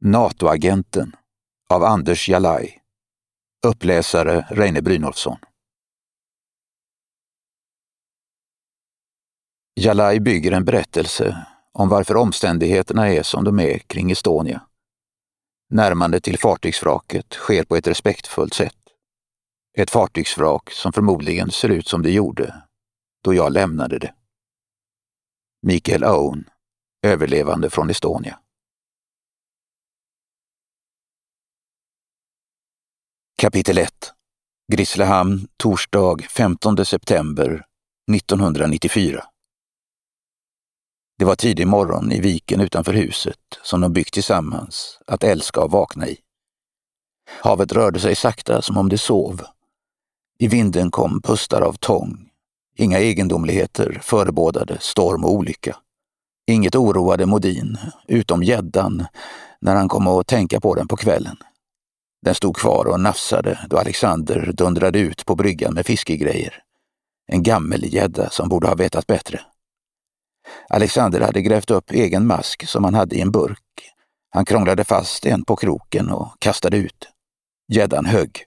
NATO-agenten av Anders Jalaj. Uppläsare Reine Brynolfsson. Jalaj bygger en berättelse om varför omständigheterna är som de är kring Estonia. Närmandet till fartygsvraket sker på ett respektfullt sätt. Ett fartygsvrak som förmodligen ser ut som det gjorde då jag lämnade det. Michael Owen, överlevande från Estonia. Kapitel 1. Grisslehamn, torsdag 15 september 1994. Det var tidig morgon i viken utanför huset som de byggt tillsammans att älska och vakna i. Havet rörde sig sakta som om det sov. I vinden kom pustar av tång. Inga egendomligheter förebådade storm och olycka. Inget oroade Modin, utom gäddan, när han kom att tänka på den på kvällen. Den stod kvar och nafsade då Alexander dundrade ut på bryggan med fiskegrejer. En gammel gädda som borde ha vetat bättre. Alexander hade grävt upp egen mask som han hade i en burk. Han krånglade fast en på kroken och kastade ut. Gäddan högg.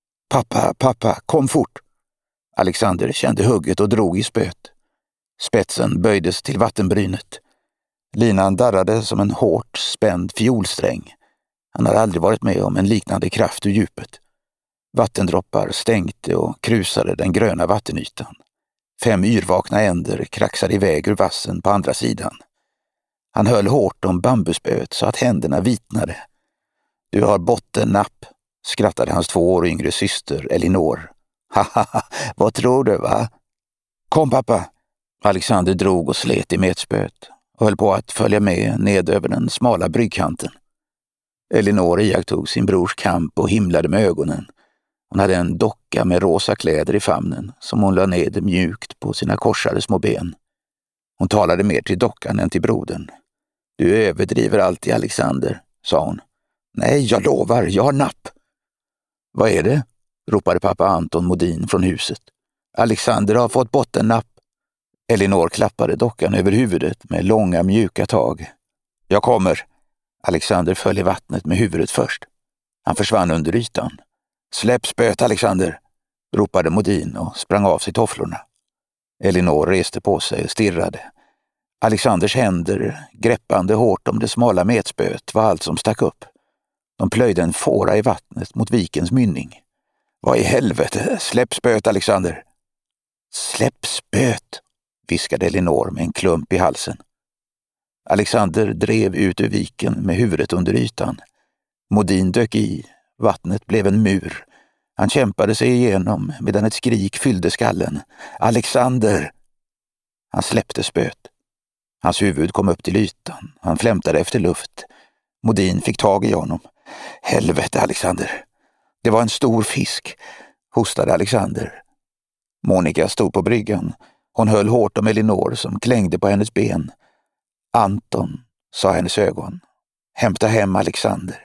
Pappa, kom fort! Alexander kände hugget och drog i spöt. Spetsen böjdes till vattenbrynet. Linan darrade som en hårt spänd fiolsträng. Han hade aldrig varit med om en liknande kraft ur djupet. Vattendroppar stänkte och krusade den gröna vattenytan. 5 yrvakna änder kraxade iväg ur vassen på andra sidan. Han höll hårt om bambuspöet så att händerna vitnade. Du har bottennapp, skrattade hans 2 år yngre syster Elinor. Haha, vad tror du va? Kom pappa! Alexander drog och slet i metspöet och höll på att följa med ned över den smala bryggkanten. Elinor iakttog sin brors kamp och himlade med ögonen. Hon hade en docka med rosa kläder i famnen som hon la ned mjukt på sina korsade små ben. Hon talade mer till dockan än till brodern. Du överdriver alltid, Alexander, sa hon. Nej, jag lovar, jag har napp. Vad är det? Ropade pappa Anton Modin från huset. Alexander har fått bottennapp. Elinor klappade dockan över huvudet med långa mjuka tag. Jag kommer. Alexander föll i vattnet med huvudet först. Han försvann under ytan. Släpp spöet, Alexander, ropade Modin och sprang av sig tofflorna. Elinor reste på sig och stirrade. Alexanders händer, greppande hårt om det smala metspöet, var allt som stack upp. De plöjde en fåra i vattnet mot vikens mynning. Vad i helvete, släpp spöet, Alexander. Släpp spöet, viskade Elinor med en klump i halsen. Alexander drev ut ur viken med huvudet under ytan. Modin dök i. Vattnet blev en mur. Han kämpade sig igenom medan ett skrik fyllde skallen. Alexander! Han släppte spöet. Hans huvud kom upp till ytan. Han flämtade efter luft. Modin fick tag i honom. Helvete, Alexander! Det var en stor fisk, hostade Alexander. Monica stod på bryggan. Hon höll hårt om Elinor som klängde på hennes ben. Anton, sa hennes ögon. Hämta hem Alexander.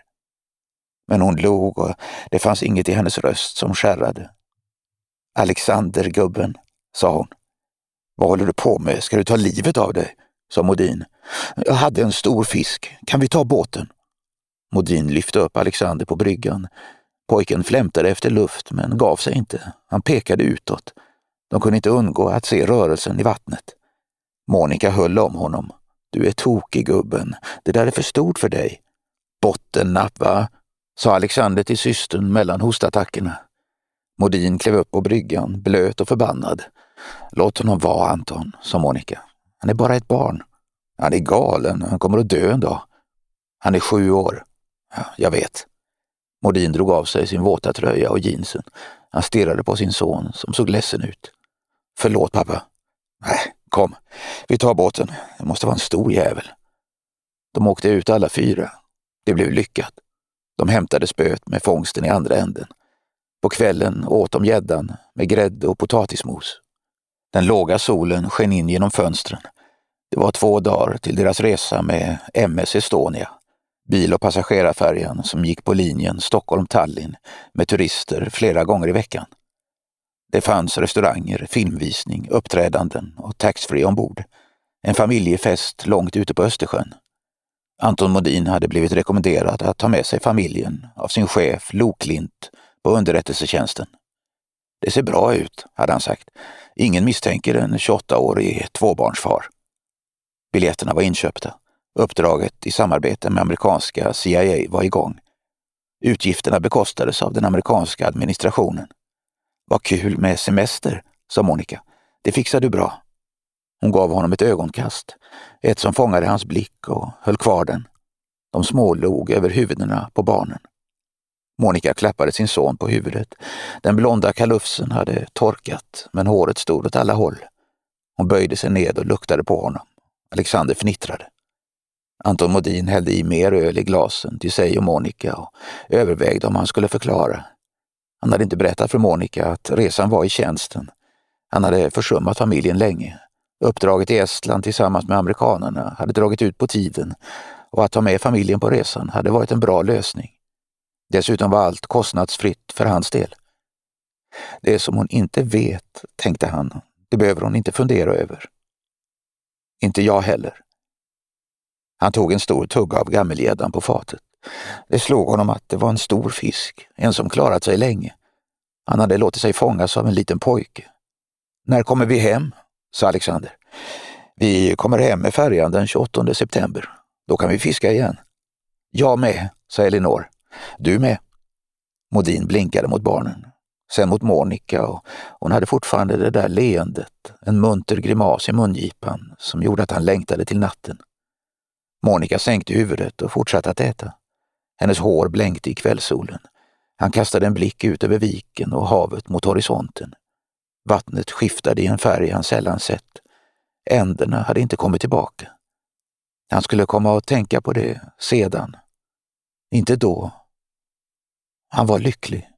Men hon log och det fanns inget i hennes röst som skärrade. Alexander, gubben, sa hon. Vad håller du på med? Ska du ta livet av dig? Sa Modin. Jag hade en stor fisk. Kan vi ta båten? Modin lyfte upp Alexander på bryggan. Pojken flämtade efter luft men gav sig inte. Han pekade utåt. De kunde inte undgå att se rörelsen i vattnet. Monica höll om honom. Du är tokig, gubben. Det där är för stort för dig. Bottennapp, va? Sa Alexander till systern mellan hostattackerna. Modin klev upp på bryggan, blöt och förbannad. Låt honom vara, Anton, sa Monica. Han är bara ett barn. Han är galen, han kommer att dö en dag. Han är 7 år. Ja, jag vet. Modin drog av sig sin våta tröja och jeansen. Han stirrade på sin son som såg ledsen ut. Förlåt, pappa. Nej, kom. Vi tar båten. Det måste vara en stor jävel. De åkte ut alla 4. Det blev lyckat. De hämtade spöet med fångsten i andra änden. På kvällen åt de gäddan med grädde och potatismos. Den låga solen sken in genom fönstren. Det var 2 dagar till deras resa med MS Estonia, bil- och passagerarfärjan som gick på linjen Stockholm-Tallinn med turister flera gånger i veckan. Det fanns restauranger, filmvisning, uppträdanden och taxfree ombord. En familjefest långt ute på Östersjön. Anton Modin hade blivit rekommenderad att ta med sig familjen av sin chef Lo Klint på underrättelsetjänsten. Det ser bra ut, hade han sagt. Ingen misstänker en 28-årig tvåbarnsfar. Biljetterna var inköpta. Uppdraget i samarbete med amerikanska CIA var igång. Utgifterna bekostades av den amerikanska administrationen. Vad kul med semester, sa Monica. Det fixar du bra. Hon gav honom ett ögonkast, ett som fångade hans blick och höll kvar den. De smålog över huvudena på barnen. Monica klappade sin son på huvudet. Den blonda kalufsen hade torkat, men håret stod åt alla håll. Hon böjde sig ned och luktade på honom. Alexander fnittrade. Anton Modin hällde i mer öl i glasen till sig och Monica och övervägde om han skulle förklara. Han hade inte berättat för Monica att resan var i tjänsten. Han hade försummat familjen länge. Uppdraget i Estland tillsammans med amerikanerna hade dragit ut på tiden och att ta med familjen på resan hade varit en bra lösning. Dessutom var allt kostnadsfritt för hans del. Det som hon inte vet, tänkte han, det behöver hon inte fundera över. Inte jag heller. Han tog en stor tugga av gammelgäddan på fatet. Det slog honom att det var en stor fisk, en som klarat sig länge. Han hade låtit sig fångas av en liten pojke. När kommer vi hem? Sa Alexander. Vi kommer hem med färjan den 28 september. Då kan vi fiska igen. Jag med, sa Elinor. Du med. Modin blinkade mot barnen. Sen mot Monica och hon hade fortfarande det där leendet, en munter grimas i mungipan som gjorde att han längtade till natten. Monica sänkte huvudet och fortsatte att äta. Hennes hår blänkte i kvällssolen. Han kastade en blick ut över viken och havet mot horisonten. Vattnet skiftade i en färg han sällan sett. Änderna hade inte kommit tillbaka. Han skulle komma att tänka på det sedan. Inte då. Han var lycklig.